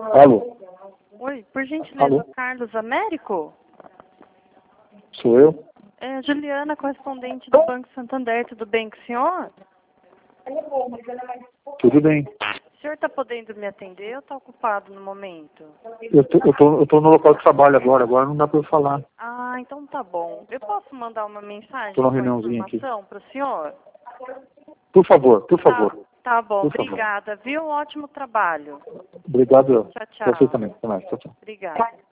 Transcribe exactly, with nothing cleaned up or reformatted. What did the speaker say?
Alô? Oi, por gentileza, Alô? Carlos Américo? Sou eu? É Juliana, correspondente do Banco Santander, tudo bem com o senhor? Tudo bem. O senhor está podendo me atender ou está ocupado no momento? Eu tô, eu, tô, eu tô no local de trabalho agora, agora não dá para eu falar. Ah, então tá bom. Eu posso mandar uma mensagem Tô numa com a reuniãozinha aqui. informação para o senhor? Por favor, por Tá, favor. tá bom, Por favor. obrigada, viu? Ótimo trabalho. Obrigado. Tchau, tchau. Você também. Até mais. Tchau, tchau. Obrigada.